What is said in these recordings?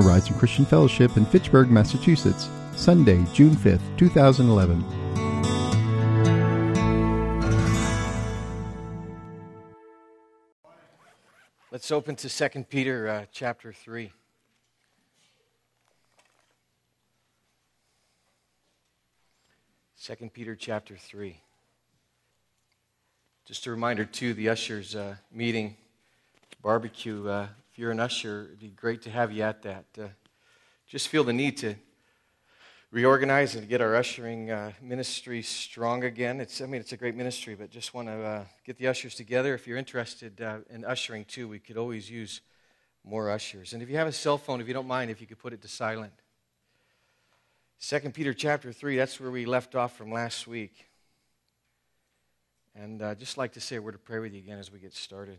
Horizon Christian Fellowship in Fitchburg, Massachusetts, Sunday, June 5th, 2011. Let's open to 2 Peter chapter 3. Second Peter chapter 3. Just a reminder, too, the ushers meeting, barbecue. If you're an usher, it'd be great to have you at that. Just feel the need to reorganize and get our ushering ministry strong again. It's a great ministry, but just want to get the ushers together. If you're interested in ushering, too, we could always use more ushers. And if you have a cell phone, if you don't mind, if you could put it to silent. 2 Peter chapter 3, that's where we left off from last week. And I'd just like to say a word of prayer with you again as we get started.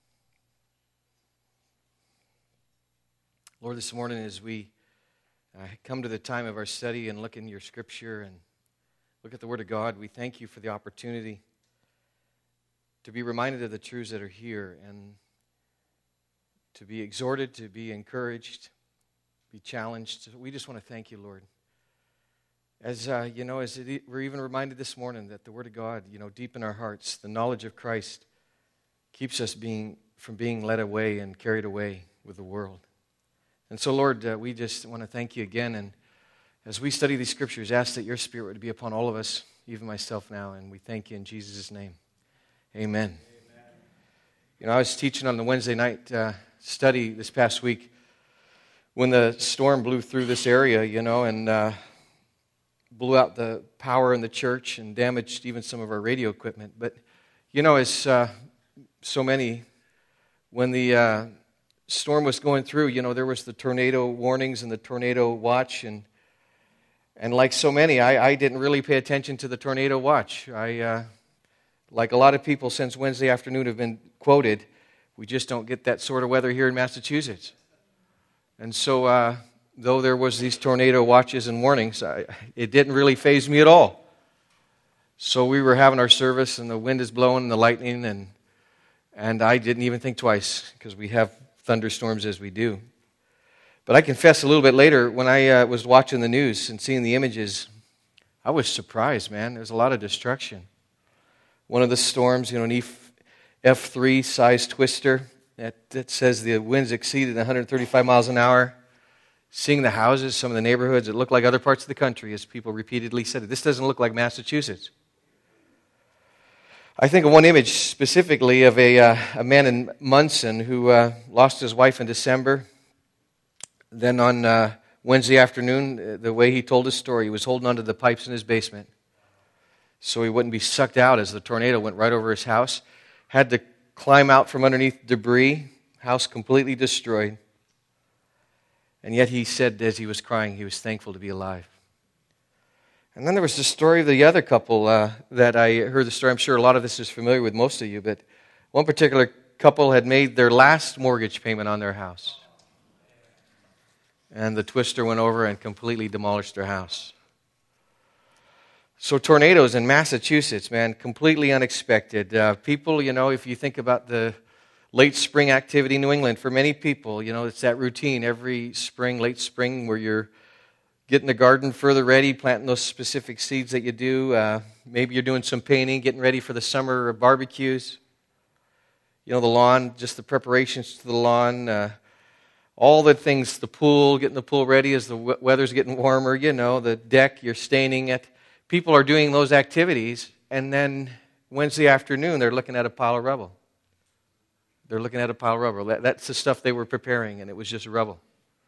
Lord, this morning as we come to the time of our study and look in your scripture and look at the Word of God, we thank you for the opportunity to be reminded of the truths that are here and to be exhorted, to be encouraged, be challenged. We just want to thank you, Lord. As we're even reminded this morning that the Word of God, deep in our hearts, the knowledge of Christ keeps us from being led away and carried away with the world. And so, Lord, we just want to thank you again. And as we study these scriptures, ask that your Spirit would be upon all of us, even myself now. And we thank you in Jesus' name. Amen. I was teaching on the Wednesday night study this past week when the storm blew through this area, and blew out the power in the church and damaged even some of our radio equipment. But, as so many, when the storm was going through, there was the tornado warnings and the tornado watch. And like so many, I didn't really pay attention to the tornado watch. Like a lot of people since Wednesday afternoon have been quoted, we just don't get that sort of weather here in Massachusetts. And so, though there was these tornado watches and warnings, it didn't really faze me at all. So we were having our service, and the wind is blowing, and the lightning, and I didn't even think twice, because we have thunderstorms as we do. But I confess a little bit later, when I was watching the news and seeing the images, I was surprised, man. There's a lot of destruction. One of the storms, an F3 size twister, that says the winds exceeded 135 miles an hour. Seeing the houses, some of the neighborhoods, it looked like other parts of the country, as people repeatedly said it. This doesn't look like Massachusetts. I think of one image specifically of a man in Munson who lost his wife in December. Then on Wednesday afternoon, the way he told his story, he was holding onto the pipes in his basement so he wouldn't be sucked out as the tornado went right over his house. Had to climb out from underneath debris, house completely destroyed. And yet he said as he was crying, he was thankful to be alive. And then there was the story of the other couple that I heard the story. I'm sure a lot of this is familiar with most of you, but one particular couple had made their last mortgage payment on their house. And the twister went over and completely demolished their house. So tornadoes in Massachusetts, man, completely unexpected. People, if you think about the late spring activity in New England, for many people, it's that routine every spring, late spring, where you're getting the garden further ready, planting those specific seeds that you do. Maybe you're doing some painting, getting ready for the summer barbecues. The lawn, just the preparations to the lawn, all the things, the pool, getting the pool ready as the weather's getting warmer, the deck, you're staining it. People are doing those activities, and then Wednesday afternoon, they're looking at a pile of rubble. They're looking at a pile of rubble. That's the stuff they were preparing, and it was just rubble.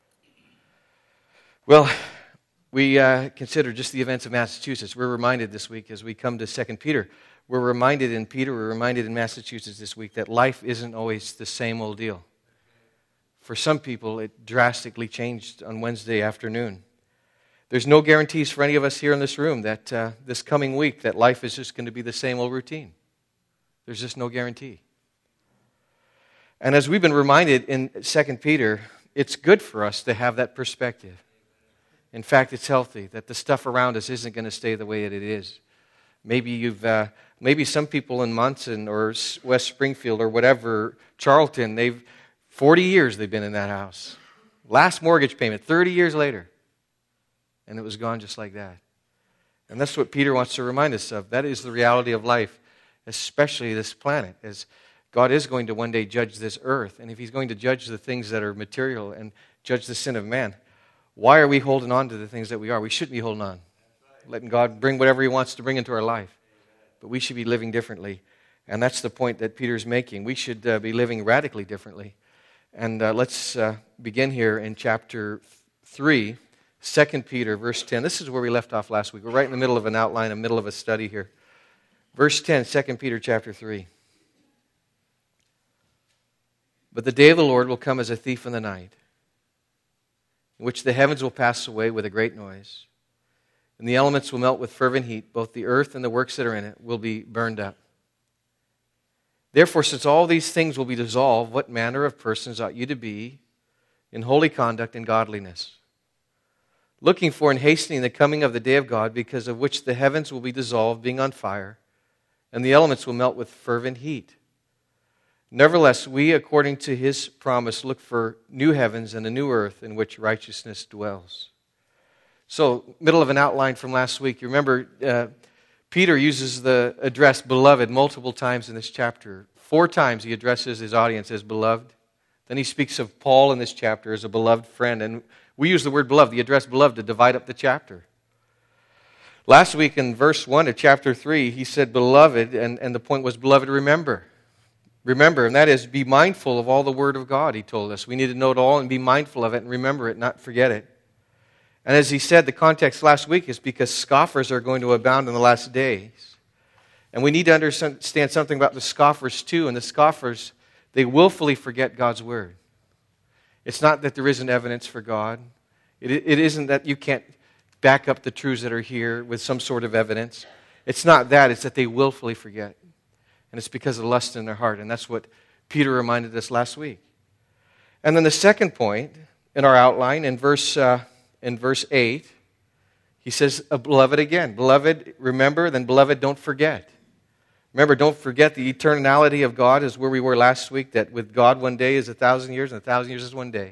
Well, we consider just the events of Massachusetts. We're reminded this week as we come to 2 Peter. We're reminded in Massachusetts this week that life isn't always the same old deal. For some people, it drastically changed on Wednesday afternoon. There's no guarantees for any of us here in this room that this coming week that life is just going to be the same old routine. There's just no guarantee. And as we've been reminded in 2 Peter, it's good for us to have that perspective. In fact, it's healthy that the stuff around us isn't going to stay the way it is. Maybe some people in Munson or West Springfield or whatever, Charlton, 40 years they've been in that house. Last mortgage payment, 30 years later. And it was gone just like that. And that's what Peter wants to remind us of. That is the reality of life, especially this planet, as God is going to one day judge this earth. And if he's going to judge the things that are material and judge the sin of man, why are we holding on to the things that we are? We shouldn't be holding on. Letting God bring whatever he wants to bring into our life. But we should be living differently. And that's the point that Peter's making. We should be living radically differently. And let's begin here in chapter 3, 2 Peter, verse 10. This is where we left off last week. We're right in the middle of an outline, in the middle of a study here. Verse 10, 2 Peter chapter 3. But the day of the Lord will come as a thief in the night, in which the heavens will pass away with a great noise, and the elements will melt with fervent heat. Both the earth and the works that are in it will be burned up. Therefore, since all these things will be dissolved, what manner of persons ought you to be in holy conduct and godliness, looking for and hastening the coming of the day of God, because of which the heavens will be dissolved, being on fire, and the elements will melt with fervent heat? Nevertheless, we, according to his promise, look for new heavens and a new earth in which righteousness dwells. So, middle of an outline from last week, you remember Peter uses the address beloved multiple times in this chapter. 4 times he addresses his audience as beloved. Then he speaks of Paul in this chapter as a beloved friend. And we use the word beloved, the address beloved, to divide up the chapter. Last week in verse 1 of chapter 3, he said beloved, and the point was beloved, remember. Remember, and that is be mindful of all the word of God, he told us. We need to know it all and be mindful of it and remember it, not forget it. And as he said, the context last week is because scoffers are going to abound in the last days. And we need to understand something about the scoffers too. And the scoffers, they willfully forget God's word. It's not that there isn't evidence for God. It isn't that you can't back up the truths that are here with some sort of evidence. It's not that. It's that they willfully forget. And it's because of lust in their heart. And that's what Peter reminded us last week. And then the second point in our outline, in verse 8, he says, beloved again. Beloved, remember, then beloved, don't forget. Remember, don't forget the eternality of God is where we were last week, that with God 1 day is 1,000 years, and 1,000 years is 1 day.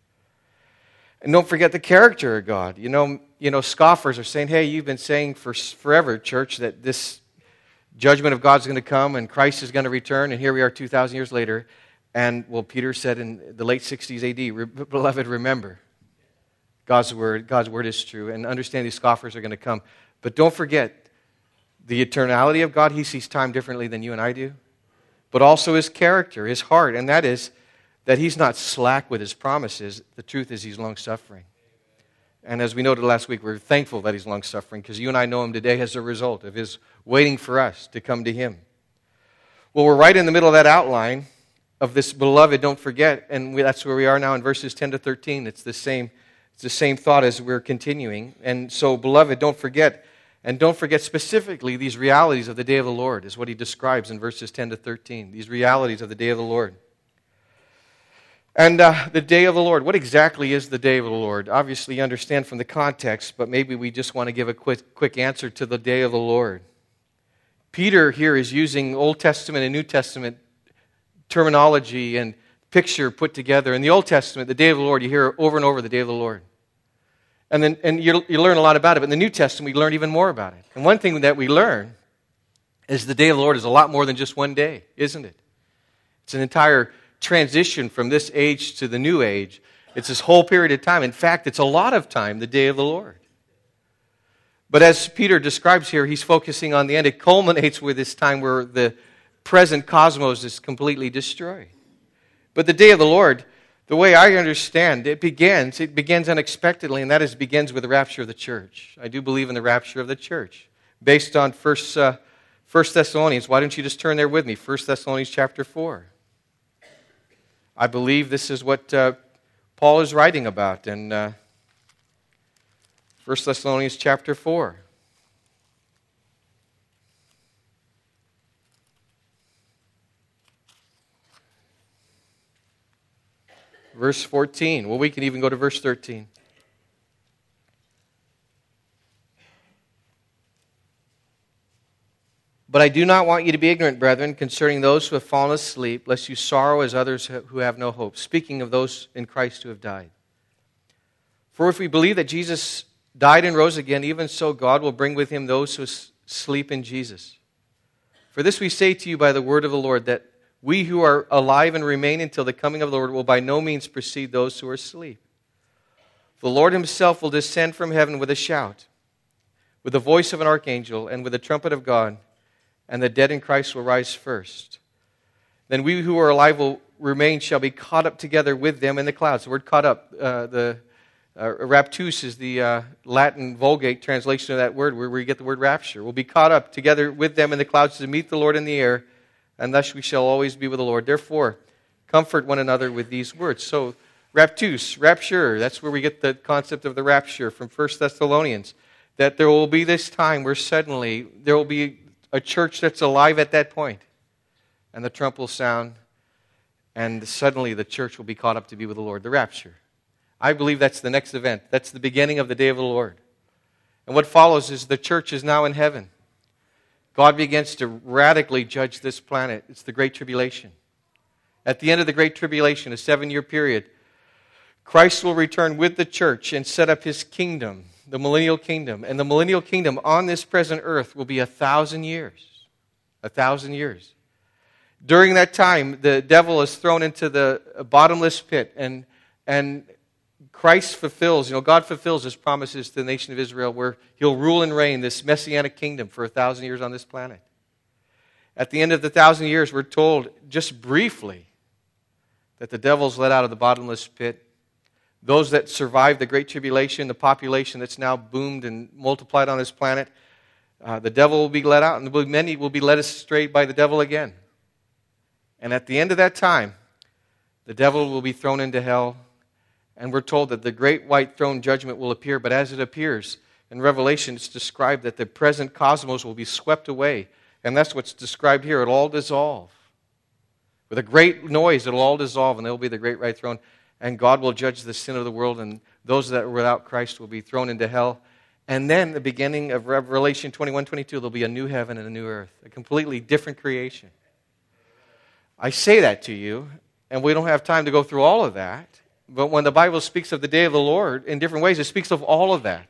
And don't forget the character of God. You know, scoffers are saying, hey, you've been saying for forever, church, that this judgment of God's going to come and Christ is going to return, and here we are 2,000 years later. And, well, Peter said in the late 60s AD, beloved, remember. God's word is true, and understand these scoffers are going to come. But don't forget the eternality of God. He sees time differently than you and I do. But also his character, his heart, and that is that he's not slack with his promises. The truth is he's long-suffering. And as we noted last week, we're thankful that he's long-suffering because you and I know him today as a result of his waiting for us to come to him. Well, we're right in the middle of that outline of this beloved, don't forget, and that's where we are now in verses 10 to 13. It's the same thought as we're continuing. And so, beloved, don't forget. And don't forget specifically these realities of the day of the Lord is what he describes in verses 10 to 13. These realities of the day of the Lord. And the day of the Lord, what exactly is the day of the Lord? Obviously, you understand from the context, but maybe we just want to give a quick answer to the day of the Lord. Peter here is using Old Testament and New Testament terminology and picture put together. In the Old Testament, the day of the Lord, you hear over and over the day of the Lord. And you learn a lot about it. But in the New Testament, we learn even more about it. And one thing that we learn is the day of the Lord is a lot more than just 1 day, isn't it? It's an entire transition from this age to the new age. It's this whole period of time. In fact, it's a lot of time, the day of the Lord. But as Peter describes here, he's focusing on the end. It culminates with this time where the present cosmos is completely destroyed. But the day of the Lord, the way I understand, it begins unexpectedly, and that is begins with the rapture of the church. I do believe in the rapture of the church. Based on 1 Thessalonians, why don't you just turn there with me? 1 Thessalonians chapter 4. I believe this is what Paul is writing about in 1 Thessalonians chapter 4. Verse 14. Well, we can even go to verse 13. But I do not want you to be ignorant, brethren, concerning those who have fallen asleep, lest you sorrow as others who have no hope. Speaking of those in Christ who have died. For if we believe that Jesus died and rose again, even so God will bring with him those who sleep in Jesus. For this we say to you by the word of the Lord, that we who are alive and remain until the coming of the Lord will by no means precede those who are asleep. The Lord himself will descend from heaven with a shout, with the voice of an archangel, and with the trumpet of God, and the dead in Christ will rise first. Then we who are alive will remain, shall be caught up together with them in the clouds. The word caught up, raptus is the Latin Vulgate translation of that word, where we get the word rapture. We'll be caught up together with them in the clouds to meet the Lord in the air, and thus we shall always be with the Lord. Therefore, comfort one another with these words. So, raptus, rapture, that's where we get the concept of the rapture from 1 Thessalonians. That there will be this time where suddenly there will be a church that's alive at that point, and the trump will sound, and suddenly the church will be caught up to be with the Lord. The rapture. I believe that's the next event. That's the beginning of the day of the Lord. And what follows is the church is now in heaven. God begins to radically judge this planet. It's the Great Tribulation. At the end of the Great Tribulation, a 7-year period, Christ will return with the church and set up his kingdom, the millennial kingdom. And the millennial kingdom on this present earth will be 1,000 years. 1,000 years. During that time, the devil is thrown into the bottomless pit, and Christ fulfills, God fulfills his promises to the nation of Israel, where he'll rule and reign this messianic kingdom for 1,000 years on this planet. At the end of the 1,000 years, we're told just briefly that the devil's let out of the bottomless pit. Those that survived the Great Tribulation, the population that's now boomed and multiplied on this planet, the devil will be let out, and many will be led astray by the devil again. And at the end of that time, the devil will be thrown into hell, and we're told that the great white throne judgment will appear, but as it appears, in Revelation it's described that the present cosmos will be swept away, and that's what's described here. It'll all dissolve. With a great noise, it'll all dissolve, and there will be the great white throne, and God will judge the sin of the world, and those that are without Christ will be thrown into hell. And then, the beginning of Revelation 21-22, there'll be a new heaven and a new earth, a completely different creation. I say that to you, and we don't have time to go through all of that, but when the Bible speaks of the day of the Lord in different ways, it speaks of all of that.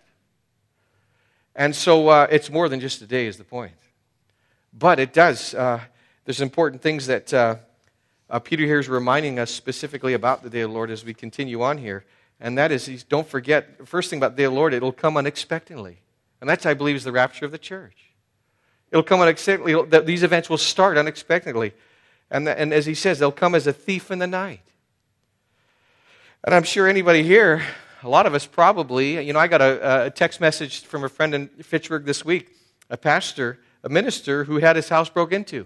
And so it's more than just a day is the point. But it does. There's important things that Peter here is reminding us specifically about the day of the Lord as we continue on here. And that is, don't forget, the first thing about the day of the Lord, it'll come unexpectedly. And that's, I believe, is the rapture of the church. It'll come unexpectedly. These events will start unexpectedly. And as he says, they'll come as a thief in the night. And I'm sure anybody here, a lot of us probably, I got a text message from a friend in Fitchburg this week, a minister who had his house broke into.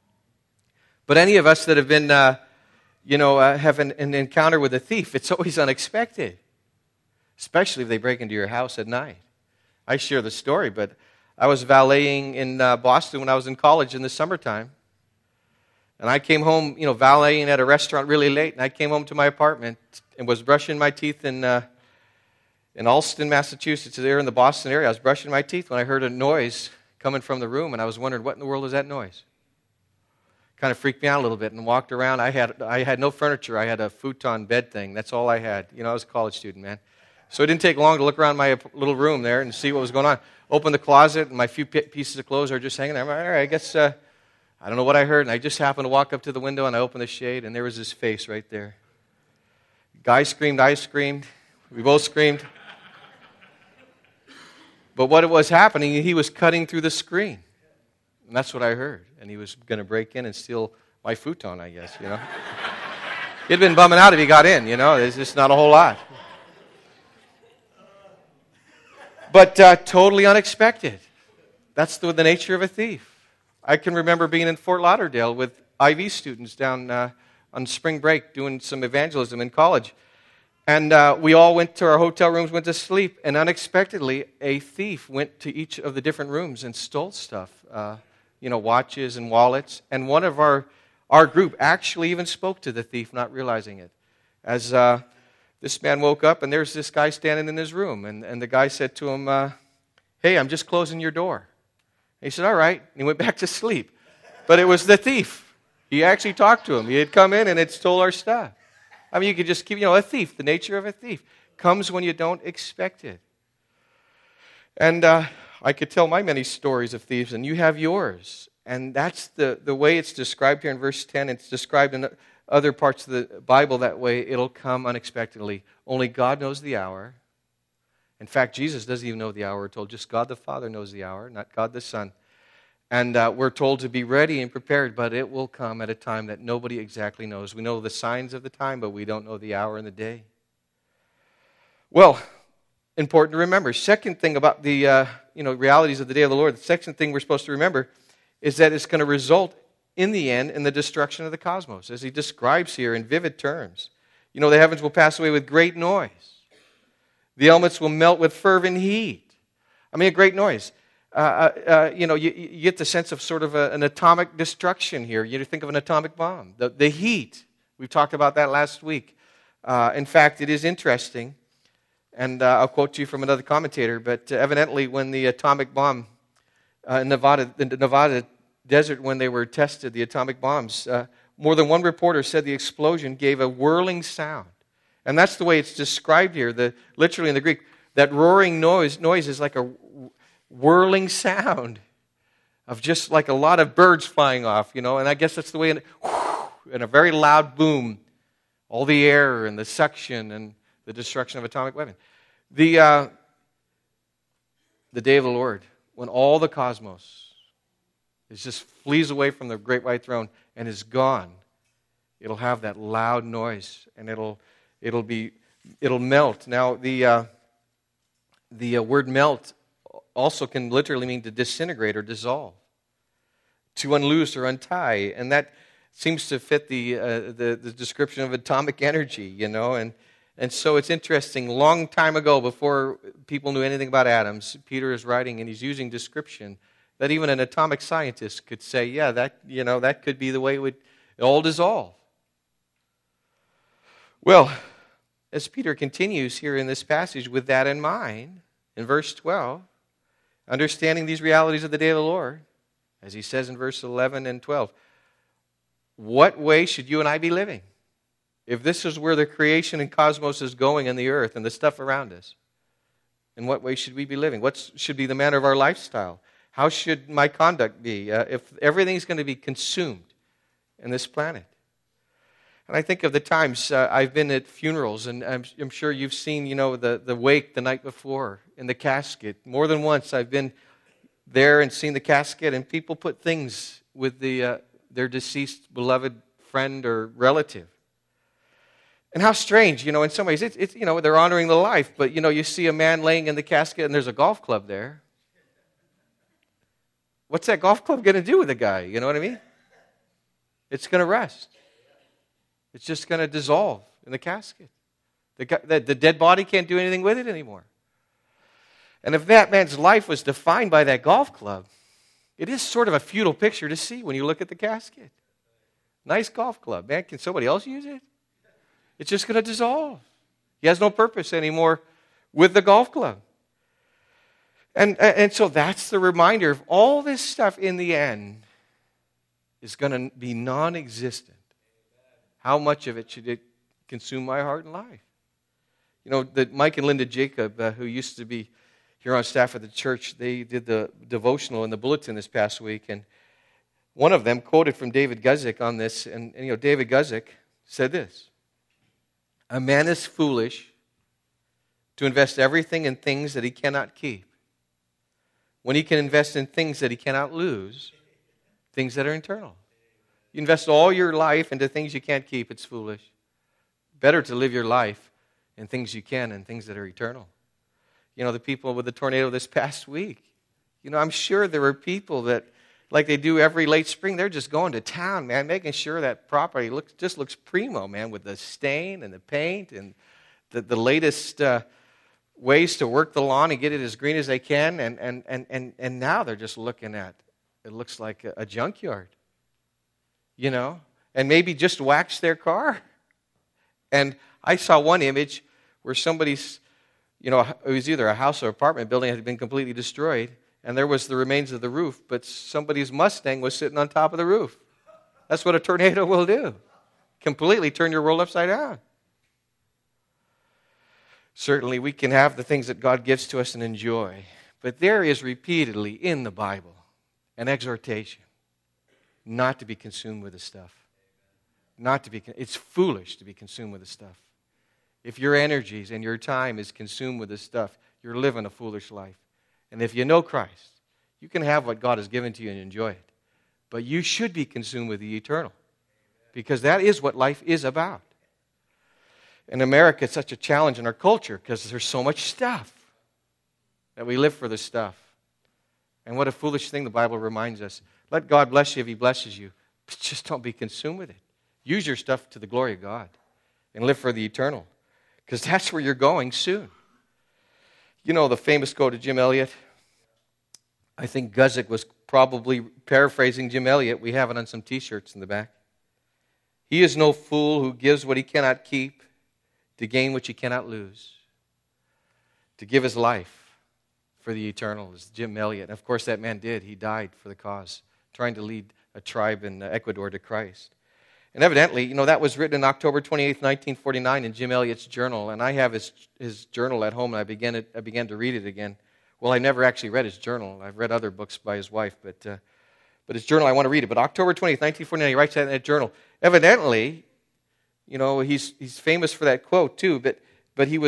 But any of us that have been, have an encounter with a thief, it's always unexpected, especially if they break into your house at night. I share the story, but I was valeting in Boston when I was in college in the summertime. And I came home, valeting at a restaurant really late, and I came home to my apartment and was brushing my teeth in Allston, Massachusetts, there in the Boston area. I was brushing my teeth when I heard a noise coming from the room, and I was wondering, what in the world was that noise? Kind of freaked me out a little bit and walked around. I had no furniture. I had a futon bed thing. That's all I had. I was a college student, man. So it didn't take long to look around my little room there and see what was going on. Opened the closet, and my few pieces of clothes are just hanging there. I'm like, all right, I guess... I don't know what I heard, and I just happened to walk up to the window, and I opened the shade, and there was his face right there. Guy screamed, I screamed, we both screamed. But what was happening, he was cutting through the screen. And that's what I heard. And he was going to break in and steal my futon, I guess, He'd been bumming out if he got in, There's just not a whole lot. But totally unexpected. That's the nature of a thief. I can remember being in Fort Lauderdale with IV students down on spring break doing some evangelism in college. And we all went to our hotel rooms, went to sleep, and unexpectedly a thief went to each of the different rooms and stole stuff, watches and wallets. And one of our group actually even spoke to the thief, not realizing it. As this man woke up, and there's this guy standing in his room. And the guy said to him, hey, I'm just closing your door. He said, all right, and he went back to sleep. But it was the thief. He actually talked to him. He had come in and had stole our stuff. I mean, you could just keep, a thief, the nature of a thief. comes when you don't expect it. And I could tell my many stories of thieves, and you have yours. And that's the way it's described here in verse 10. It's described in other parts of the Bible that way. It'll come unexpectedly. Only God knows the hour. In fact, Jesus doesn't even know the hour, we're told. Just God the Father knows the hour, not God the Son. And we're told to be ready and prepared, but it will come at a time that nobody exactly knows. We know the signs of the time, but we don't know the hour and the day. Well, important to remember. Second thing about the realities of the day of the Lord, the second thing we're supposed to remember is that it's going to result in the end in the destruction of the cosmos, as he describes here in vivid terms. You know, the heavens will pass away with great noise. The elements will melt with fervent heat. I mean, a great noise. You get the sense of sort of an atomic destruction here. You think of an atomic bomb. The heat. We talked about that last week. In fact, it is interesting, and I'll quote to you from another commentator, but evidently when the atomic bomb in the Nevada desert, when they were tested, the atomic bombs, more than one reporter said the explosion gave a whirling sound. And that's the way it's described here, literally in the Greek. That roaring noise is like a whirling sound of just like a lot of birds flying off, and I guess that's the way, and a very loud boom, all the air and the suction and the destruction of atomic weapons. The day of the Lord, when all the cosmos just flees away from the great white throne and is gone, it'll have that loud noise, and it'll melt. Now, the word melt also can literally mean to disintegrate or dissolve, to unloose or untie, and that seems to fit the description of atomic energy, and so it's interesting. Long time ago, before people knew anything about atoms, Peter is writing, and he's using description that even an atomic scientist could say, yeah, that could be the way it would all dissolve. Well, as Peter continues here in this passage with that in mind, in verse 12, understanding these realities of the day of the Lord, as he says in verse 11 and 12, what way should you and I be living? If this is where the creation and cosmos is going and the earth and the stuff around us, in what way should we be living? What should be the manner of our lifestyle? How should my conduct be if everything's going to be consumed in this planet? And I think of the times I've been at funerals, and I'm sure you've seen, the wake the night before in the casket. More than once I've been there and seen the casket, and people put things with their deceased beloved friend or relative. And how strange, in some ways, it's they're honoring the life, but, you see a man laying in the casket and there's a golf club there. What's that golf club going to do with the guy? You know what I mean? It's going to rust. It's just going to dissolve in the casket. The dead body can't do anything with it anymore. And if that man's life was defined by that golf club, it is sort of a futile picture to see when you look at the casket. Nice golf club. Man, can somebody else use it? It's just going to dissolve. He has no purpose anymore with the golf club. And so that's the reminder of all this stuff in the end is going to be non-existent. How much of it should it consume my heart and life? Mike and Linda Jacob, who used to be here on staff at the church, they did the devotional in the bulletin this past week, and one of them quoted from David Guzik on this, and David Guzik said this: "A man is foolish to invest everything in things that he cannot keep, when he can invest in things that he cannot lose, things that are eternal." You invest all your life into things you can't keep, it's foolish. Better to live your life in things you can and things that are eternal. The people with the tornado this past week, I'm sure there were people that, like they do every late spring, they're just going to town, man, making sure that property looks primo, man, with the stain and the paint and the latest ways to work the lawn and get it as green as they can. And now they're just looking at, it looks like a junkyard. And maybe just wax their car. And I saw one image where somebody's, it was either a house or apartment building had been completely destroyed, and there was the remains of the roof, but somebody's Mustang was sitting on top of the roof. That's what a tornado will do. Completely turn your world upside down. Certainly, we can have the things that God gives to us and enjoy. But there is repeatedly in the Bible an exhortation not to be consumed with the stuff. It's foolish to be consumed with the stuff. If your energies and your time is consumed with this stuff, you're living a foolish life. And if you know Christ, you can have what God has given to you and enjoy it. But you should be consumed with the eternal, because that is what life is about. In America, it's such a challenge in our culture because there's so much stuff that we live for the stuff. And what a foolish thing the Bible reminds us. Let God bless you if He blesses you, but just don't be consumed with it. Use your stuff to the glory of God and live for the eternal, because that's where you're going soon. You know the famous quote of Jim Elliot? I think Guzik was probably paraphrasing Jim Elliot. We have it on some T-shirts in the back. He is no fool who gives what he cannot keep to gain what he cannot lose. To give his life for the eternal is Jim Elliot. And of course that man did. He died for the cause, trying to lead a tribe in Ecuador to Christ. And evidently, that was written on October 28th, 1949 in Jim Elliot's journal. And I have his journal at home, and I began to read it again. Well, I never actually read his journal. I've read other books by his wife, but his journal, I want to read it. But October 20th, 1949, he writes that in that journal. Evidently, he's famous for that quote too, but he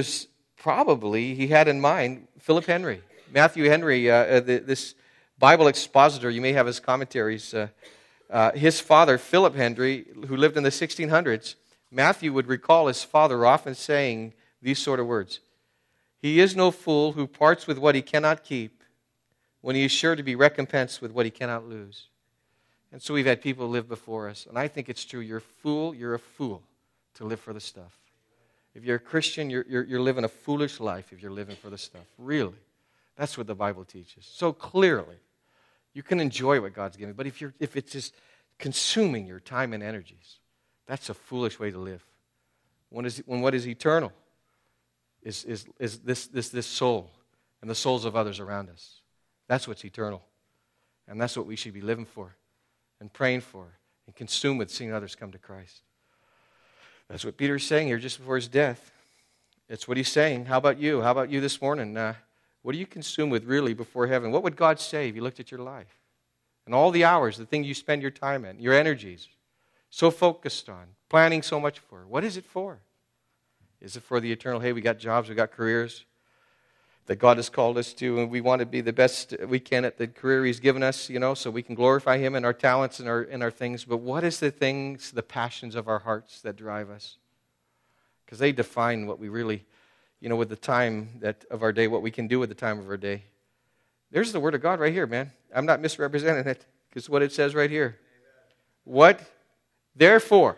had in mind Philip Henry. Matthew Henry, this Bible expositor, you may have his commentaries. His father, Philip Henry, who lived in the 1600s, Matthew would recall his father often saying these sort of words. He is no fool who parts with what he cannot keep when he is sure to be recompensed with what he cannot lose. And so we've had people live before us, and I think it's true. You're a fool to live for the stuff. If you're a Christian, you're living a foolish life if you're living for the stuff. Really. That's what the Bible teaches. So clearly. You can enjoy what God's given, but if it's just consuming your time and energies, that's a foolish way to live. When what is eternal is this soul and the souls of others around us. That's what's eternal. And that's what we should be living for and praying for and consumed with seeing others come to Christ. That's what Peter's saying here just before his death. It's what he's saying. How about you? How about you this morning? What are you consumed with really before heaven? What would God say if you looked at your life? And all the hours, the thing you spend your time in, your energies, so focused on, planning so much for. What is it for? Is it for the eternal? Hey, we got jobs, we got careers that God has called us to, and we want to be the best we can at the career He's given us, so we can glorify Him in our talents and our things. But what is the things, the passions of our hearts that drive us? Because they define what we really, with the time of our day, what we can do with the time of our day. There's the Word of God right here, man. I'm not misrepresenting it, because what it says right here. Amen. What, therefore,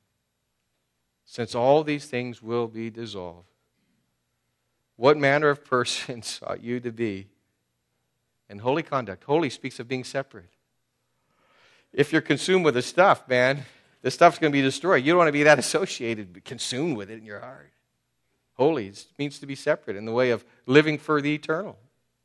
since all these things will be dissolved, what manner of persons ought you to be in holy conduct? Holy speaks of being separate. If you're consumed with the stuff, man, the stuff's going to be destroyed. You don't want to be that associated, but consumed with it in your heart. Holy means to be separate in the way of living for the eternal.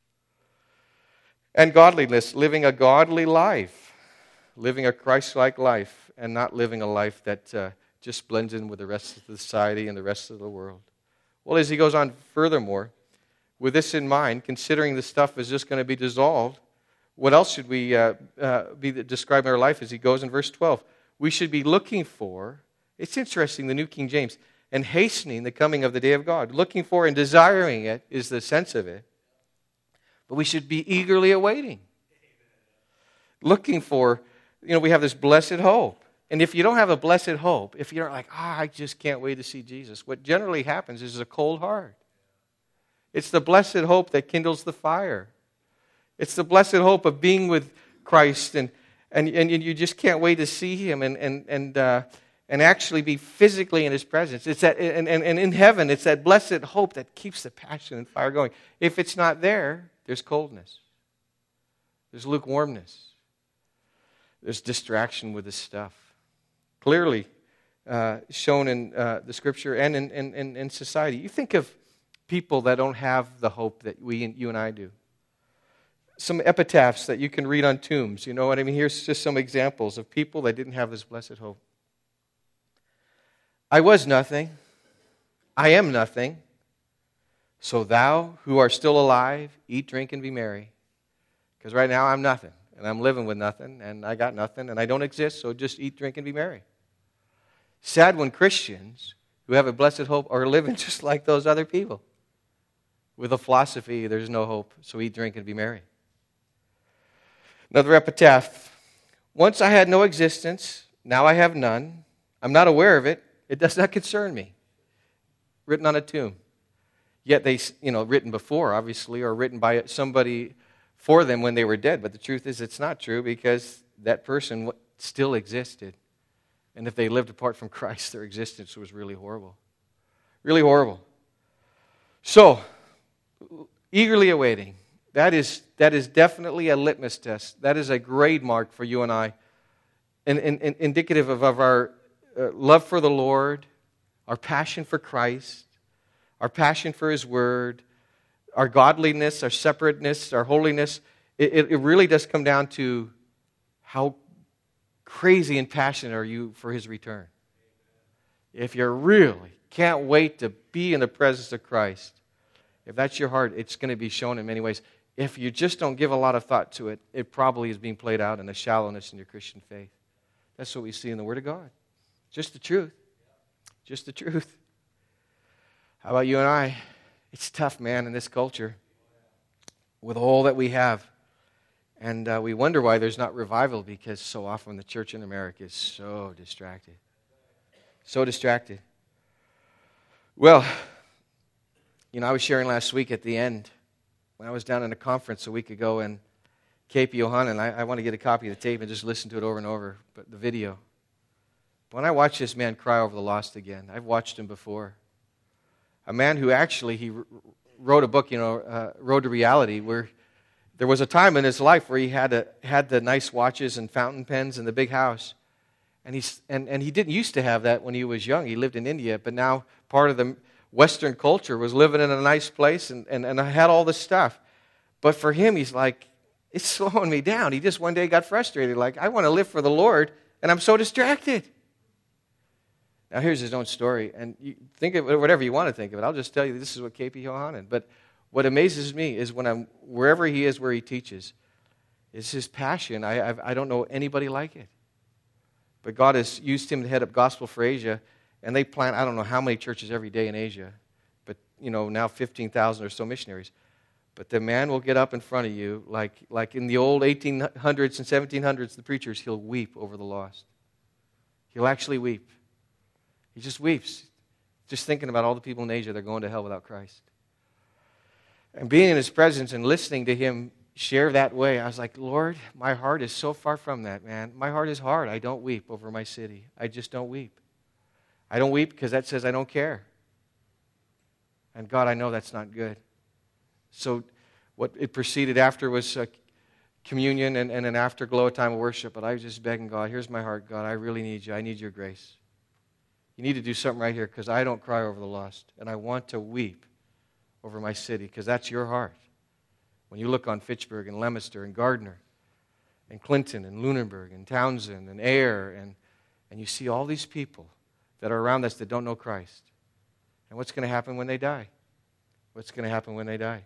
And godliness, living a godly life, living a Christ-like life, and not living a life that just blends in with the rest of the society and the rest of the world. Well, as he goes on furthermore, with this in mind, considering the stuff is just going to be dissolved, what else should we be describing our life as he goes in verse 12? We should be looking for, it's interesting, the New King James, and hastening the coming of the day of God. Looking for and desiring it is the sense of it. But we should be eagerly awaiting. Looking for, we have this blessed hope. And if you don't have a blessed hope, if you're like, I just can't wait to see Jesus, what generally happens is a cold heart. It's the blessed hope that kindles the fire. It's the blessed hope of being with Christ, and you just can't wait to see Him and actually be physically in His presence. It's that, and in heaven, it's that blessed hope that keeps the passion and fire going. If it's not there, there's coldness. There's lukewarmness. There's distraction with this stuff. Clearly shown in the Scripture and in society. You think of people that don't have the hope that you and I do. Some epitaphs that you can read on tombs. You know what I mean? Here's just some examples of people that didn't have this blessed hope. I was nothing. I am nothing. So thou who art still alive, eat, drink, and be merry. Because right now I'm nothing, and I'm living with nothing, and I got nothing, and I don't exist, so just eat, drink, and be merry. Sad when Christians who have a blessed hope are living just like those other people. With a philosophy, there's no hope, so eat, drink, and be merry. Another epitaph. Once I had no existence, now I have none. I'm not aware of it. It does not concern me. Written on a tomb. Yet they, written before, obviously, or written by somebody for them when they were dead. But the truth is it's not true because that person still existed. And if they lived apart from Christ, their existence was really horrible. Really horrible. So, eagerly awaiting. That is definitely a litmus test. That is a grade mark for you and I. Indicative of our love for the Lord, our passion for Christ, our passion for His Word, our godliness, our separateness, our holiness. It really does come down to how crazy and passionate are you for His return. If you really can't wait to be in the presence of Christ, if that's your heart, it's going to be shown in many ways. If you just don't give a lot of thought to it, it probably is being played out in a shallowness in your Christian faith. That's what we see in the Word of God. Just the truth. Just the truth. How about you and I? It's tough, man, in this culture with all that we have. And we wonder why there's not revival because so often the church in America is so distracted. So distracted. Well, I was sharing last week at the end when I was down in a conference a week ago and KP Yohanan, I want to get a copy of the tape and just listen to it over and over, but the video. When I watch this man cry over the lost again, I've watched him before. A man who actually, he wrote a book, Road to Reality, where there was a time in his life where he had the nice watches and fountain pens and the big house. And he didn't used to have that when he was young. He lived in India, but now part of the Western culture was living in a nice place and had all this stuff. But for him, he's like, it's slowing me down. He just one day got frustrated, like, I want to live for the Lord, and I'm so distracted. Now, here's his own story, and you think of it whatever you want to think of it. I'll just tell you this is what KP Yohanan. But what amazes me is when I'm wherever he is, where he teaches, is his passion. I don't know anybody like it. But God has used him to head up Gospel for Asia, and they plant I don't know how many churches every day in Asia, but now 15,000 or so missionaries. But the man will get up in front of you like in the old 1800s and 1700s, the preachers, he'll weep over the lost. He'll actually weep. He just weeps, just thinking about all the people in Asia that are going to hell without Christ. And being in his presence and listening to him share that way, I was like, Lord, my heart is so far from that, man. My heart is hard. I don't weep over my city. I just don't weep. I don't weep because that says I don't care. And God, I know that's not good. So what it proceeded after was communion and an afterglow, a time of worship. But I was just begging God, here's my heart, God, I really need you. I need your grace. You need to do something right here because I don't cry over the lost. And I want to weep over my city because that's your heart. When you look on Fitchburg and Leominster and Gardner and Clinton and Lunenburg and Townsend and Ayr and you see all these people that are around us that don't know Christ. And what's going to happen when they die? What's going to happen when they die?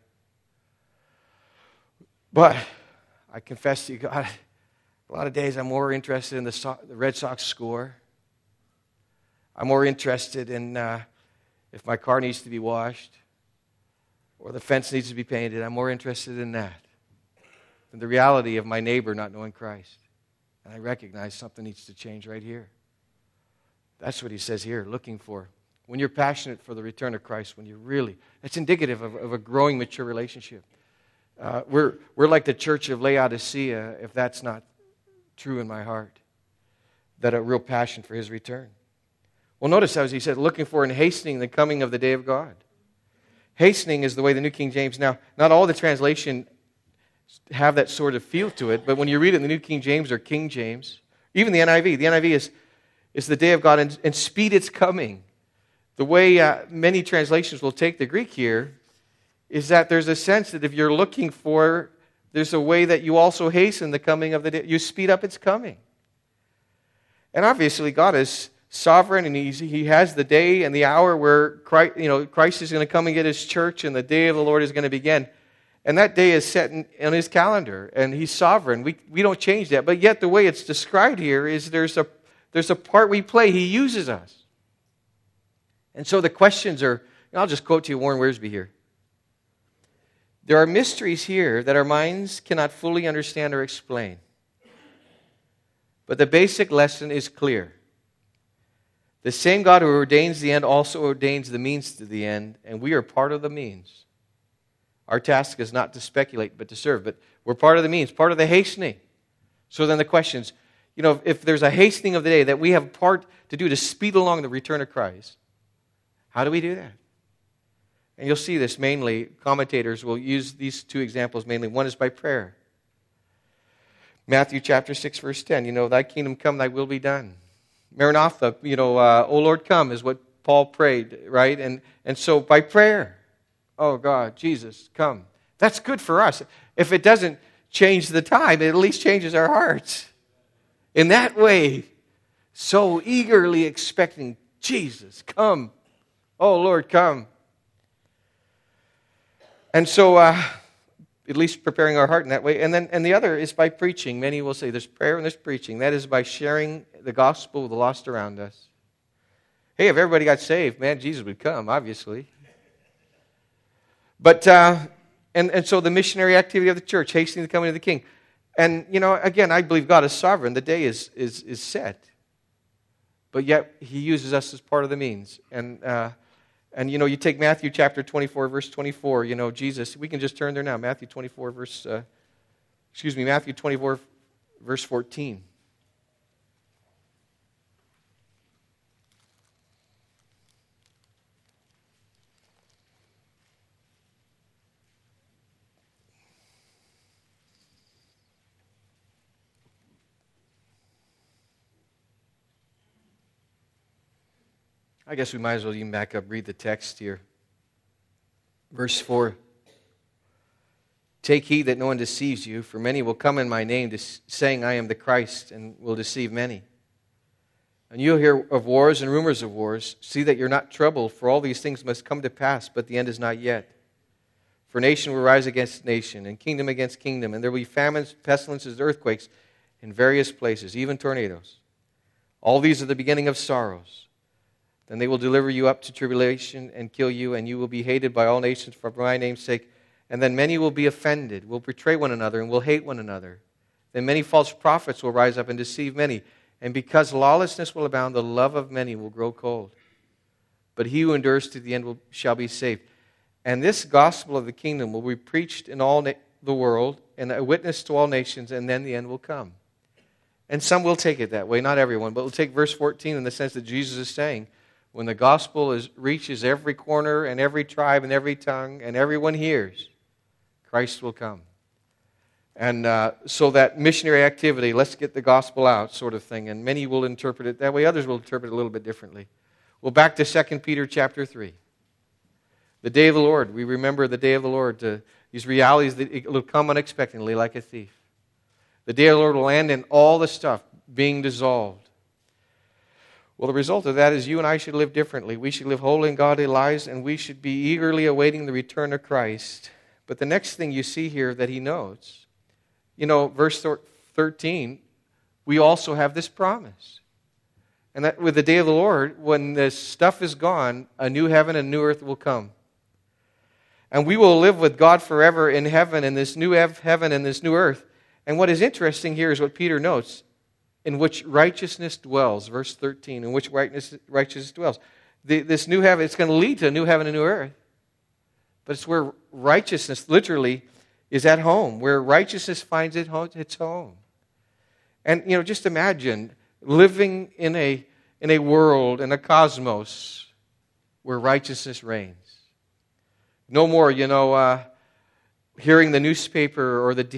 But I confess to you, God, a lot of days I'm more interested in the Red Sox score. I'm more interested in if my car needs to be washed or the fence needs to be painted. I'm more interested in that than the reality of my neighbor not knowing Christ. And I recognize something needs to change right here. That's what he says here, looking for. When you're passionate for the return of Christ, when you really, that's indicative of a growing, mature relationship. We're like the church of Laodicea, if that's not true in my heart, that a real passion for his return. Well, notice as he said, looking for and hastening the coming of the day of God. Hastening is the way the New King James, now, not all the translation have that sort of feel to it, but when you read it in the New King James or King James, even the NIV is the day of God and speed its coming. The way many translations will take the Greek here is that there's a sense that if you're looking for, there's a way that you also hasten the coming of the day. You speed up its coming. And obviously God has sovereign, and He has the day and the hour where Christ is going to come and get His church, and the day of the Lord is going to begin. And that day is set in His calendar, and He's sovereign. We don't change that. But yet the way it's described here is there's a part we play. He uses us. And so the questions are, I'll just quote to you Warren Wiersbe here. There are mysteries here that our minds cannot fully understand or explain. But the basic lesson is clear. The same God who ordains the end also ordains the means to the end, and we are part of the means. Our task is not to speculate, but to serve. But we're part of the means, part of the hastening. So then the questions, if there's a hastening of the day that we have part to do to speed along the return of Christ, how do we do that? And you'll see this mainly, commentators will use these two examples mainly. One is by prayer. Matthew chapter 6, verse 10, thy kingdom come, thy will be done. Maranatha, O Lord, come, is what Paul prayed, right? And so by prayer, oh God, Jesus, come. That's good for us. If it doesn't change the time, it at least changes our hearts. In that way, so eagerly expecting, Jesus, come. Oh Lord, come. And so, at least preparing our heart in that way. And the other is by preaching. Many will say there's prayer and there's preaching. That is by sharing the gospel with the lost around us. Hey, if everybody got saved, man, Jesus would come, obviously. But, and so the missionary activity of the church, hastening the coming of the King. And, again, I believe God is sovereign. The day is set. But yet, He uses us as part of the means. And you take Matthew chapter 24, verse 24, Jesus, we can just turn there now. Matthew 24, verse 14. I guess we might as well even back up, read the text here. Verse 4. Take heed that no one deceives you, for many will come in my name, saying, I am the Christ, and will deceive many. And you'll hear of wars and rumors of wars. See that you're not troubled, for all these things must come to pass, but the end is not yet. For nation will rise against nation, and kingdom against kingdom, and there will be famines, pestilences, earthquakes in various places, even tornadoes. All these are the beginning of sorrows. Then they will deliver you up to tribulation and kill you, and you will be hated by all nations for my name's sake. And then many will be offended, will betray one another, and will hate one another. Then many false prophets will rise up and deceive many. And because lawlessness will abound, the love of many will grow cold. But he who endures to the end shall be saved. And this gospel of the kingdom will be preached in all the world, and a witness to all nations, and then the end will come. And some will take it that way, not everyone, but we'll take verse 14 in the sense that Jesus is saying, when the gospel reaches every corner and every tribe and every tongue and everyone hears, Christ will come. And so that missionary activity, let's get the gospel out sort of thing. And many will interpret it that way. Others will interpret it a little bit differently. Well, back to 2 Peter chapter 3. The day of the Lord. We remember the day of the Lord. These realities that it will come unexpectedly like a thief. The day of the Lord will end in all the stuff being dissolved. Well, the result of that is you and I should live differently. We should live holy and godly lives, and we should be eagerly awaiting the return of Christ. But the next thing you see here that he notes, verse 13, we also have this promise. And that with the day of the Lord, when this stuff is gone, a new heaven and new earth will come. And we will live with God forever in heaven, in this new heaven and this new earth. And what is interesting here is what Peter notes. In which righteousness dwells, verse 13, in which righteousness dwells. This new heaven, it's going to lead to a new heaven and new earth. But it's where righteousness literally is at home, where righteousness finds its home. And, just imagine living in a world, in a cosmos, where righteousness reigns. No more, hearing the newspaper or the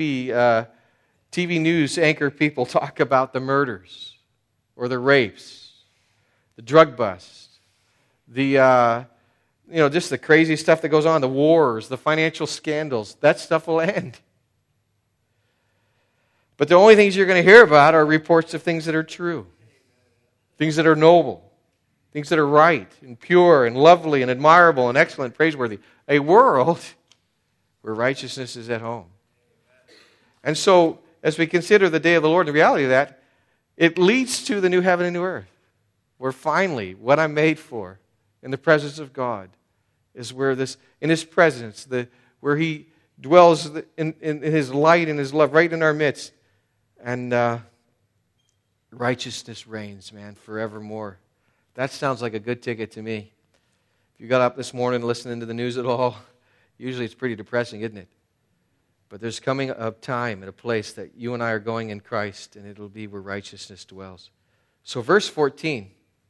TV news anchor people talk about the murders or the rapes, the drug bust, just the crazy stuff that goes on, the wars, the financial scandals. That stuff will end. But the only things you're going to hear about are reports of things that are true. things that are noble, things that are right and pure and lovely and admirable and excellent, praiseworthy. A world where righteousness is at home. And so, as we consider the day of the Lord, the reality of that, it leads to the new heaven and new earth, where finally, what I'm made for, in the presence of God, is where this, in His presence, where He dwells in His light and His love, right in our midst, and righteousness reigns, man, forevermore. That sounds like a good ticket to me. If you got up this morning listening to the news at all, usually it's pretty depressing, isn't it? But there's coming a time and a place that you and I are going in Christ, and it'll be where righteousness dwells. So verse 14,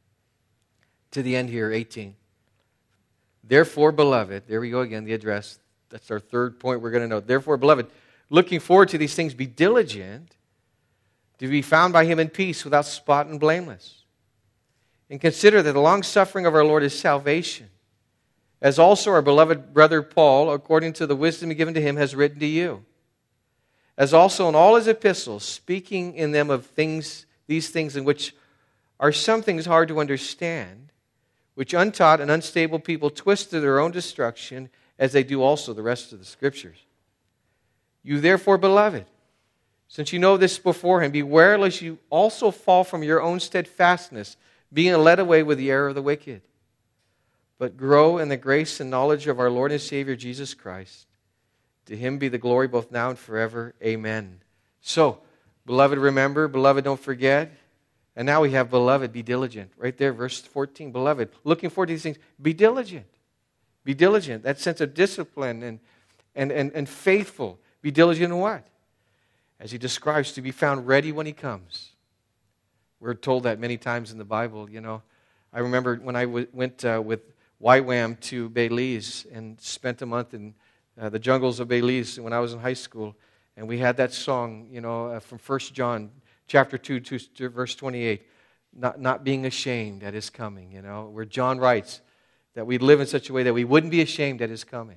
to the end here, 18. Therefore, beloved, there we go again, the address. That's our third point we're going to note. Therefore, beloved, looking forward to these things, be diligent to be found by Him in peace, without spot and blameless. And consider that the long-suffering of our Lord is salvation, as also our beloved brother Paul, according to the wisdom given to him, has written to you. As also in all his epistles, speaking in them of these things in which are some things hard to understand, which untaught and unstable people twist to their own destruction, as they do also the rest of the Scriptures. You therefore, beloved, since you know this beforehand, beware lest you also fall from your own steadfastness, being led away with the error of the wicked. But grow in the grace and knowledge of our Lord and Savior Jesus Christ. To Him be the glory both now and forever. Amen. So, beloved, remember. Beloved, don't forget. And now we have, beloved, be diligent. Right there, verse 14. Beloved, looking forward to these things, be diligent. Be diligent. That sense of discipline and faithful. Be diligent in what? As He describes, to be found ready when He comes. We're told that many times in the Bible, you know. I remember when I went with YWAM to Belize and spent a month in the jungles of Belize when I was in high school. And we had that song, you know, from 1 John chapter 2 to verse 28, not being ashamed at His coming, you know, where John writes that we live in such a way that we wouldn't be ashamed at His coming.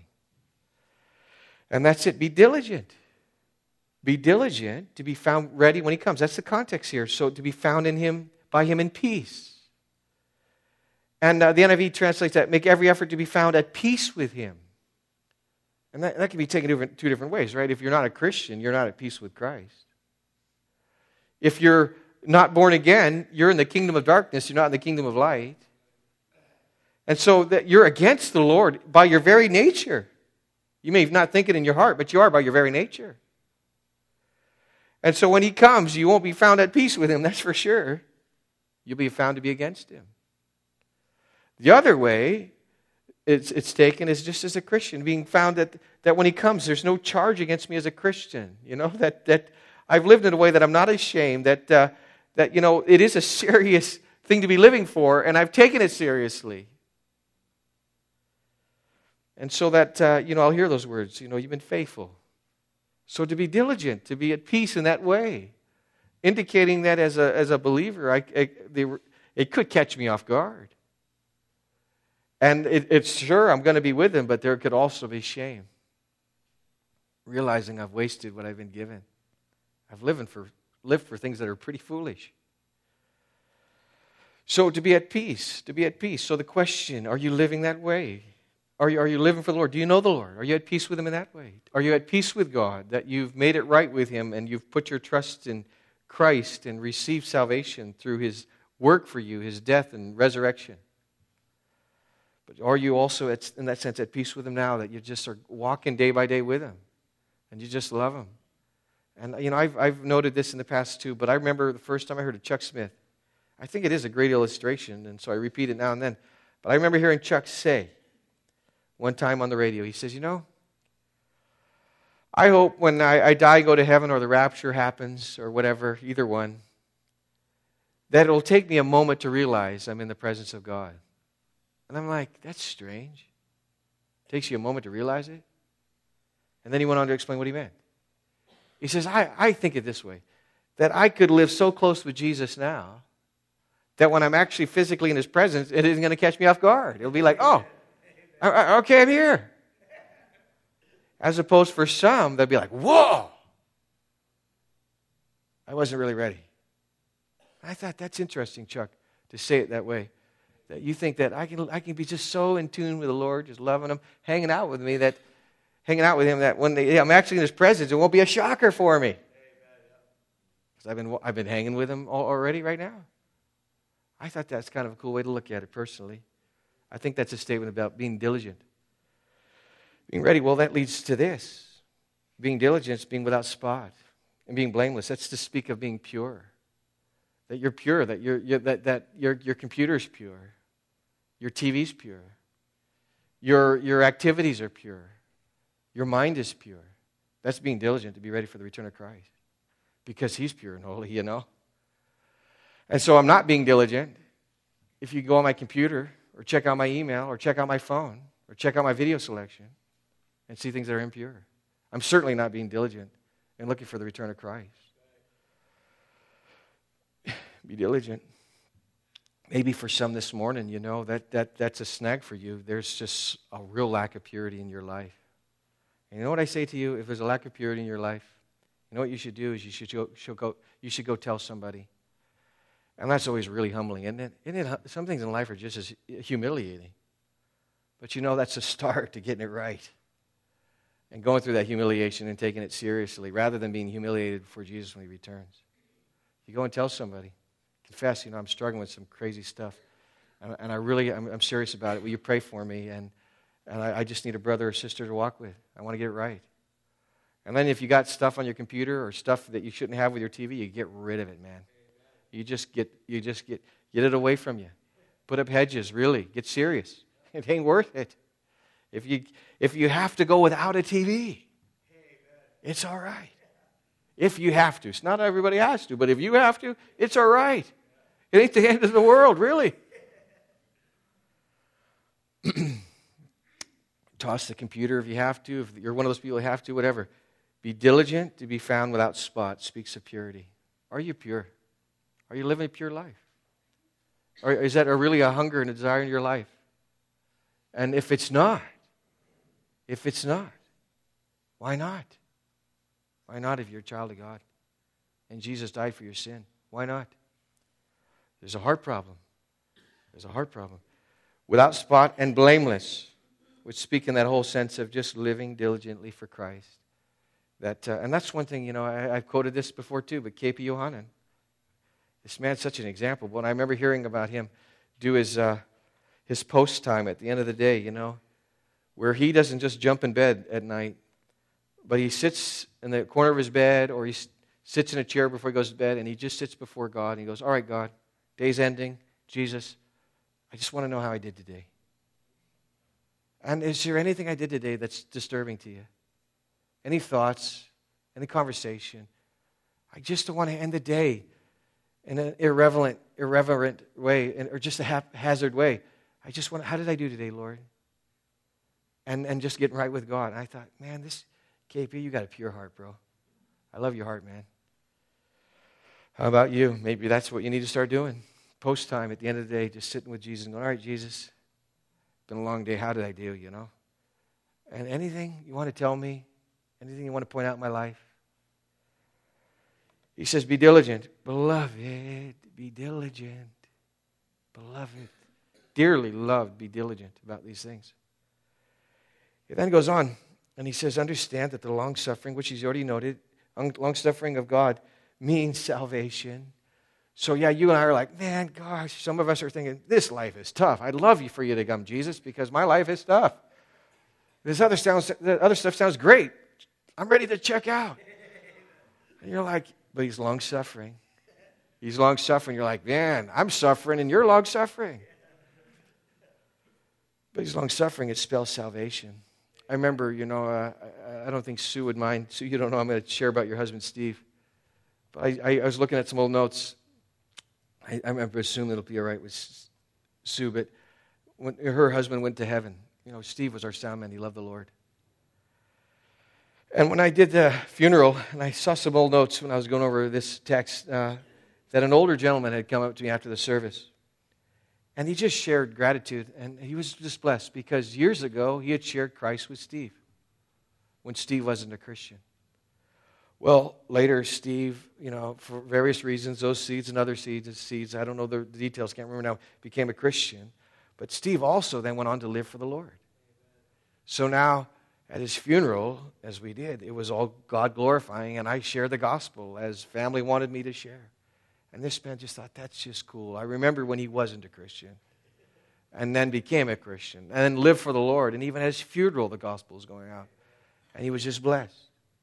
And that's it. Be diligent. Be diligent to be found ready when He comes. That's the context here. So to be found in Him, by Him in peace. And the NIV translates that, make every effort to be found at peace with Him. And that can be taken two different ways, right? If you're not a Christian, you're not at peace with Christ. If you're not born again, you're in the kingdom of darkness, you're not in the kingdom of light. And so that you're against the Lord by your very nature. You may not think it in your heart, but you are by your very nature. And so when He comes, you won't be found at peace with Him, that's for sure. You'll be found to be against Him. The other way it's taken is just as a Christian, being found that when He comes, there's no charge against me as a Christian. You know, that I've lived in a way that I'm not ashamed, that you know, it is a serious thing to be living for, and I've taken it seriously. And so that, you know, I'll hear those words, you know, you've been faithful. So to be diligent, to be at peace in that way, indicating that as a believer, it could catch me off guard. And it's sure I'm going to be with Him, but there could also be shame. Realizing I've wasted what I've been given. I've lived for things that are pretty foolish. So to be at peace. So the question, are you living that way? Are you living for the Lord? Do you know the Lord? Are you at peace with Him in that way? Are you at peace with God, that you've made it right with Him and you've put your trust in Christ and received salvation through His work for you, His death and resurrection? But are you also, in that sense, at peace with Him now, that you just are walking day by day with Him and you just love Him? And, you know, I've noted this in the past too, but I remember the first time I heard of Chuck Smith. I think it is a great illustration, and so I repeat it now and then. But I remember hearing Chuck say one time on the radio, he says, you know, I hope when I die, go to heaven, or the rapture happens, or whatever, either one, that it'll take me a moment to realize I'm in the presence of God. And I'm like, that's strange. It takes you a moment to realize it? And then he went on to explain what he meant. He says, I think it this way, that I could live so close with Jesus now that when I'm actually physically in His presence, it isn't going to catch me off guard. It'll be like, oh, okay, I'm here. As opposed for some, they'll be like, whoa, I wasn't really ready. I thought, that's interesting, Chuck, to say it that way. That you think that I can be just so in tune with the Lord, just loving Him, hanging out with Him, that when I'm actually in His presence, it won't be a shocker for me. Because I've been hanging with Him already right now. I thought that's kind of a cool way to look at it personally. I think that's a statement about being diligent. Being ready, well, that leads to this. Being diligent is being without spot. And being blameless, that's to speak of being pure. That you're pure, that your computer's pure. Your TV's pure. Your activities are pure. Your mind is pure. That's being diligent to be ready for the return of Christ. Because He's pure and holy, you know. And so I'm not being diligent if you go on my computer or check out my email or check out my phone or check out my video selection and see things that are impure. I'm certainly not being diligent in looking for the return of Christ. Be diligent. Maybe for some this morning, you know, that's a snag for you. There's just a real lack of purity in your life. And you know what I say to you? If there's a lack of purity in your life, you know what you should do is you should go tell somebody. And that's always really humbling, isn't it? Some things in life are just as humiliating. But you know that's a start to getting it right. And going through that humiliation and taking it seriously rather than being humiliated before Jesus when He returns. You go and tell somebody. Confess, you know, I'm struggling with some crazy stuff. And I'm serious about it. Will you pray for me? And I just need a brother or sister to walk with. I want to get it right. And then if you got stuff on your computer or stuff that you shouldn't have with your TV, you get rid of it, man. You just get it away from you. Put up hedges, really. Get serious. It ain't worth it. If you have to go without a TV, it's all right. If you have to. It's not everybody has to, but if you have to, it's all right. It ain't the end of the world, really. Toss the computer if you have to. If you're one of those people who have to, whatever. Be diligent to be found without spot. Speaks of purity. Are you pure? Are you living a pure life? Or is that really a hunger and a desire in your life? And if it's not, why not? Why not if you're a child of God? And Jesus died for your sin. Why not? There's a heart problem. There's a heart problem. Without spot and blameless, which speak in that whole sense of just living diligently for Christ. And that's one thing, you know, I've quoted this before too, but K.P. Yohanan, this man's such an example. When I remember hearing about him do his post time at the end of the day, you know, where he doesn't just jump in bed at night, but he sits in the corner of his bed or he sits in a chair before he goes to bed and he just sits before God and he goes, all right, God, day's ending. Jesus, I just want to know how I did today. And is there anything I did today that's disturbing to you? Any thoughts? Any conversation? I just don't want to end the day in an irreverent way or just a haphazard way. I just want, how did I do today, Lord? And just getting right with God. And I thought, man, this KP, you got a pure heart, bro. I love your heart, man. How about you? Maybe that's what you need to start doing. Post time at the end of the day, just sitting with Jesus and going, all right, Jesus, it's been a long day. How did I do, you know? And anything you want to tell me? Anything you want to point out in my life? He says, be diligent. Beloved, be diligent. Beloved, dearly loved, be diligent about these things. He then goes on, and he says, understand that the long-suffering, which he's already noted, long-suffering of God means salvation. So yeah, you and I are like, man, gosh, some of us are thinking, this life is tough. I'd love you for you to come, Jesus, because my life is tough. The other stuff sounds great. I'm ready to check out. And you're like, but he's long-suffering. He's long-suffering. You're like, man, I'm suffering and you're long-suffering. But he's long-suffering. It spells salvation. I remember, you know, I don't think Sue would mind. Sue, you don't know I'm going to share about your husband, Steve. But I was looking at some old notes. I remember assuming it'll be all right with Sue, but when her husband went to heaven, you know, Steve was our sound man. He loved the Lord. And when I did the funeral, and I saw some old notes when I was going over this text, that an older gentleman had come up to me after the service. And he just shared gratitude, and he was just blessed because years ago he had shared Christ with Steve when Steve wasn't a Christian. Well, later, Steve, for various reasons, those seeds and other seeds, I don't know the details, can't remember now, became a Christian. But Steve also then went on to live for the Lord. So now, at his funeral, as we did, it was all God glorifying, and I shared the gospel as family wanted me to share. And this man just thought, that's just cool. I remember when he wasn't a Christian, and then became a Christian, and then lived for the Lord, and even at his funeral, the gospel was going out. And he was just blessed.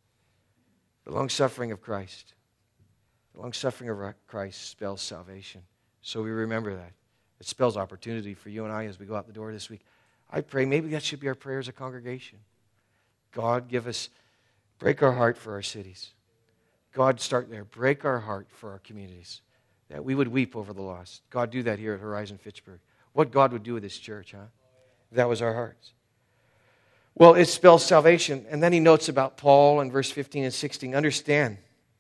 The long-suffering of Christ. The long-suffering of Christ spells salvation. So we remember that. It spells opportunity for you and I as we go out the door this week. I pray maybe that should be our prayer as a congregation. God, break our heart for our cities. God, start there. Break our heart for our communities. That we would weep over the lost. God, do that here at Horizon Fitchburg. What God would do with this church, huh? That was our hearts. Well, it spells salvation. And then he notes about Paul in verse 15 and 16. Understand,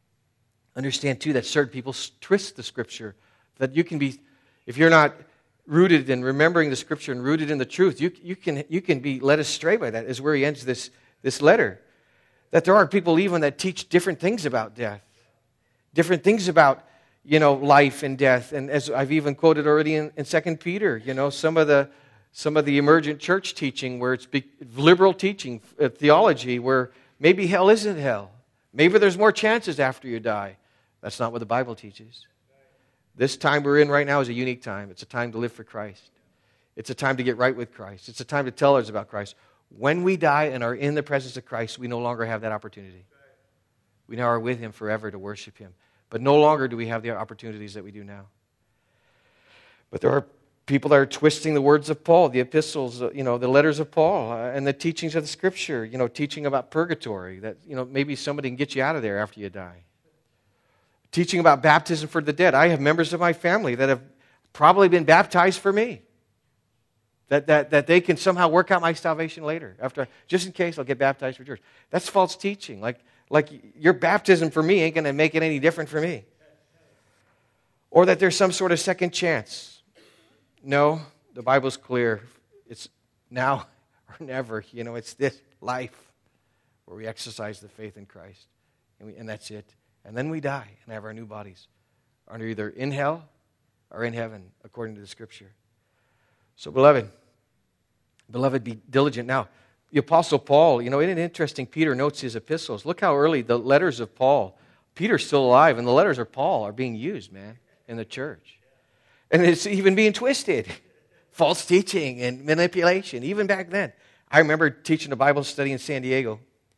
too, that certain people twist the Scripture. That you can be, if you're not rooted in remembering the Scripture and rooted in the truth, you can be led astray by that, is where he ends this letter. That there are people even that teach different things about death. Different things about, life and death. And as I've even quoted already in 2 Peter, some of the emergent church teaching where it's liberal teaching, theology, where maybe hell isn't hell. Maybe there's more chances after you die. That's not what the Bible teaches. This time we're in right now is a unique time. It's a time to live for Christ. It's a time to get right with Christ. It's a time to tell others about Christ. When we die and are in the presence of Christ, we no longer have that opportunity. We now are with Him forever to worship Him. But no longer do we have the opportunities that we do now. But there are people that are twisting the words of Paul, the epistles, the letters of Paul, and the teachings of the Scripture, teaching about purgatory, that, maybe somebody can get you out of there after you die. Teaching about baptism for the dead. I have members of my family that have probably been baptized for me. That they can somehow work out my salvation later. Just in case I'll get baptized for yours. That's false teaching. Like your baptism for me ain't going to make it any different for me. Or that there's some sort of second chance. No, the Bible's clear. It's now or never. It's this life where we exercise the faith in Christ. And that's it. And then we die and have our new bodies. Are either in hell or in heaven, according to the Scripture. So, beloved, be diligent. Now, the Apostle Paul, isn't it interesting? Peter notes his epistles. Look how early the letters of Paul, Peter's still alive, and the letters of Paul are being used, man, in the church. And it's even being twisted. False teaching and manipulation, even back then. I remember teaching a Bible study in San Diego.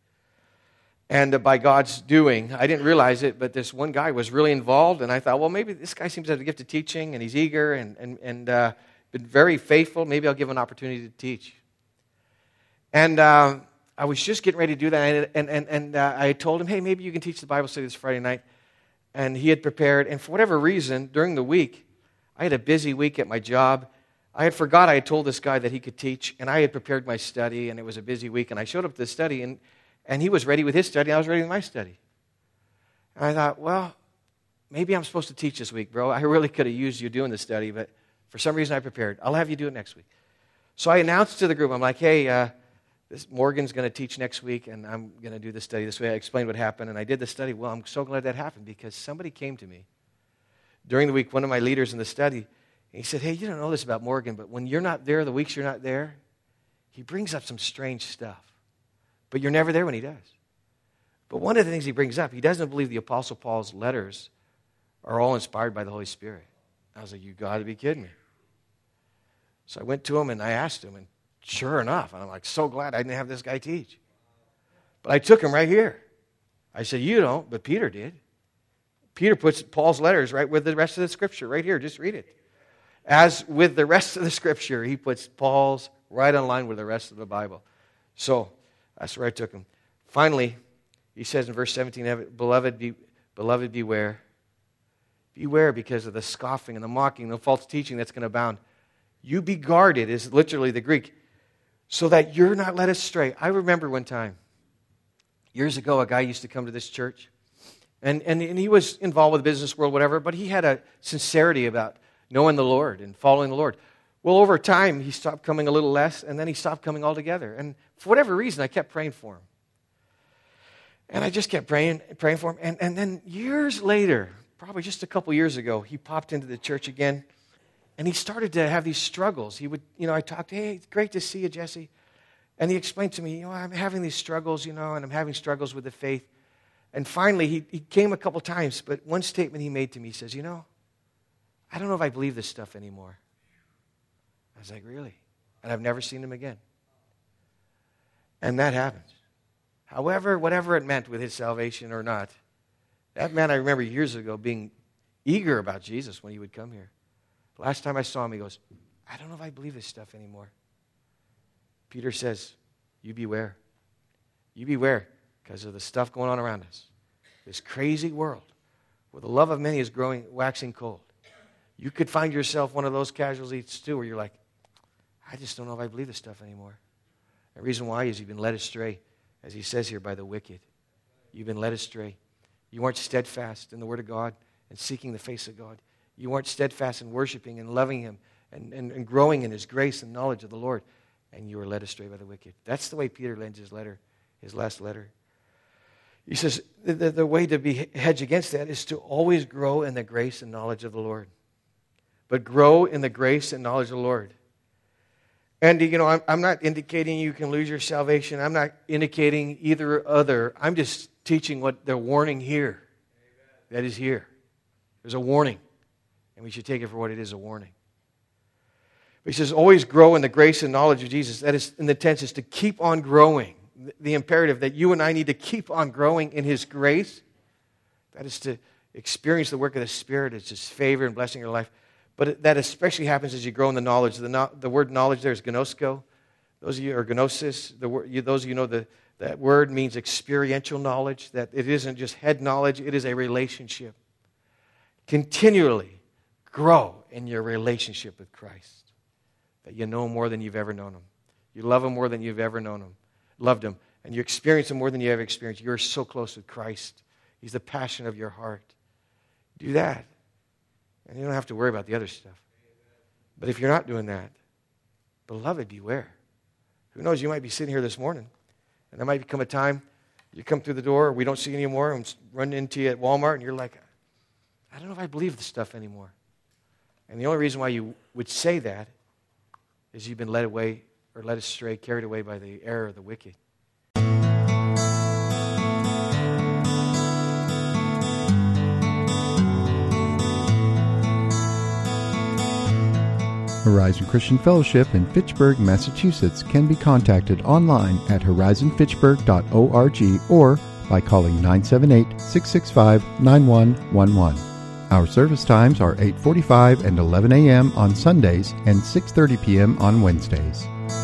And by God's doing, I didn't realize it, but this one guy was really involved, and I thought, well, maybe this guy seems to have a gift of teaching, and he's eager, and been very faithful. Maybe I'll give him an opportunity to teach. And I was just getting ready to do that, and I told him, hey, maybe you can teach the Bible study this Friday night. And he had prepared, and for whatever reason, during the week, I had a busy week at my job. I had forgot I had told this guy that he could teach, and I had prepared my study, and it was a busy week, and I showed up to the study, and he was ready with his study, and I was ready with my study. And I thought, well, maybe I'm supposed to teach this week, bro. I really could have used you doing the study, but for some reason I prepared. I'll have you do it next week. So I announced to the group, I'm like, hey, Morgan's going to teach next week, and I'm going to do the study this way. I explained what happened, and I did the study. Well, I'm so glad that happened because somebody came to me during the week, one of my leaders in the study, and he said, hey, you don't know this about Morgan, but when you're not there, the weeks you're not there, he brings up some strange stuff. But you're never there when he does. But one of the things he brings up, he doesn't believe the Apostle Paul's letters are all inspired by the Holy Spirit. I was like, you got to be kidding me. So I went to him and I asked him, and sure enough, and I'm like, so glad I didn't have this guy teach. But I took him right here. I said, you don't, but Peter did. Peter puts Paul's letters right with the rest of the Scripture, right here. Just read it. As with the rest of the Scripture, he puts Paul's right on line with the rest of the Bible. So that's where I took him. Finally, he says in verse 17, Beloved, beware. Beware because of the scoffing and the mocking, the false teaching that's going to abound. You be guarded is literally the Greek, so that you're not led astray. I remember one time, years ago, a guy used to come to this church, and he was involved with the business world, whatever, but he had a sincerity about knowing the Lord and following the Lord. Well, over time, he stopped coming a little less, and then he stopped coming altogether. And for whatever reason, I kept praying for him. And I just kept praying for him. And then years later, probably just a couple years ago, he popped into the church again. And he started to have these struggles. He would, I talked, hey, it's great to see you, Jesse. And he explained to me, I'm having these struggles, and I'm having struggles with the faith. And finally, he came a couple times, but one statement he made to me, he says, I don't know if I believe this stuff anymore. I was like, really? And I've never seen him again. And that happens. However, whatever it meant with his salvation or not, that man I remember years ago being eager about Jesus when he would come here. The last time I saw him, he goes, I don't know if I believe this stuff anymore. Peter says, you beware. You beware because of the stuff going on around us. This crazy world where the love of many is waxing cold. You could find yourself one of those casualties too where you're like, I just don't know if I believe this stuff anymore. The reason why is you've been led astray, as he says here, by the wicked. You've been led astray. You weren't steadfast in the Word of God and seeking the face of God. You weren't steadfast in worshiping and loving Him and growing in His grace and knowledge of the Lord. And you were led astray by the wicked. That's the way Peter ends his letter, his last letter. He says the way to hedge against that is to always grow in the grace and knowledge of the Lord. But grow in the grace and knowledge of the Lord. And, I'm not indicating you can lose your salvation. I'm not indicating either other. I'm just teaching what the warning here. That is here. There's a warning. And we should take it for what it is, a warning. But he says, always grow in the grace and knowledge of Jesus. That is, in the tense, is to keep on growing. The imperative that you and I need to keep on growing in His grace. That is to experience the work of the Spirit. It's His favor and blessing in your life. But that especially happens as you grow in the knowledge. The word knowledge there is gnosko. Those of you are gnosis. Those of you know that word means experiential knowledge, that it isn't just head knowledge, it is a relationship. Continually grow in your relationship with Christ. That you know Him more than you've ever known Him. You love Him more than you've ever loved Him. And you experience Him more than you ever experienced. You're so close with Christ. He's the passion of your heart. Do that. And you don't have to worry about the other stuff. But if you're not doing that, beloved, beware. Who knows, you might be sitting here this morning, and there might become a time you come through the door, we don't see you anymore, and run into you at Walmart, and you're like, I don't know if I believe this stuff anymore. And the only reason why you would say that is you've been led away or led astray, carried away by the error of the wicked. Horizon Christian Fellowship in Fitchburg, Massachusetts can be contacted online at horizonfitchburg.org or by calling 978-665-9111. Our service times are 8:45 and 11 a.m. on Sundays and 6:30 p.m. on Wednesdays.